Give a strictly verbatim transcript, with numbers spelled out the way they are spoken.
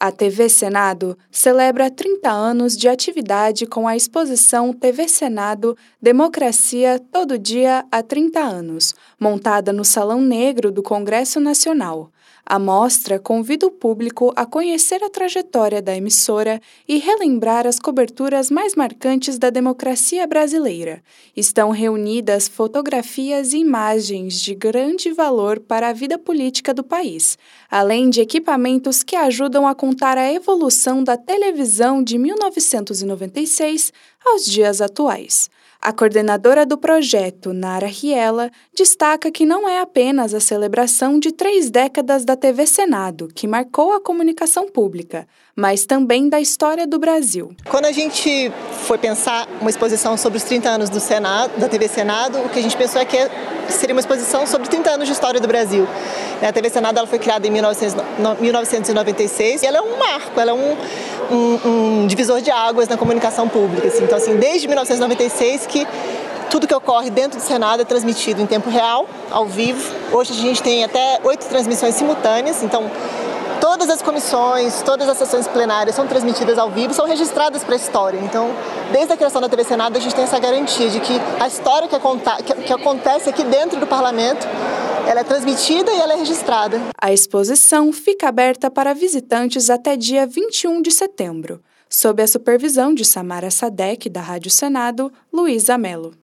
A T V Senado celebra trinta anos de atividade com a exposição T V Senado Democracia Todo Dia há trinta anos, montada no Salão Negro do Congresso Nacional. A mostra convida o público a conhecer a trajetória da emissora e relembrar as coberturas mais marcantes da democracia brasileira. Estão reunidas fotografias e imagens de grande valor para a vida política do país, além de equipamentos que ajudam a contar a evolução da televisão de mil novecentos e noventa e seis aos dias atuais. A coordenadora do projeto, Nara Riela, destaca que não é apenas a celebração de três décadas da T V Senado, que marcou a comunicação pública, mas também da história do Brasil. Quando a gente foi pensar uma exposição sobre os trinta anos do Senado, da T V Senado, o que a gente pensou é que seria uma exposição sobre trinta anos de história do Brasil. A T V Senado ela foi criada em mil novecentos e noventa e seis e ela é um marco, ela é um, um, um divisor de águas na comunicação pública. Assim. Então, assim, desde mil novecentos e noventa e seis que tudo que ocorre dentro do Senado é transmitido em tempo real, ao vivo. Hoje a gente tem até oito transmissões simultâneas, então todas as comissões, todas as sessões plenárias são transmitidas ao vivo, são registradas para a história. Então, desde a criação da T V Senado, a gente tem essa garantia de que a história que, que, que acontece aqui dentro do parlamento, ela é transmitida e ela é registrada. A exposição fica aberta para visitantes até dia vinte e um de setembro, sob a supervisão de Samara Sadek, da Rádio Senado, Luísa Mello.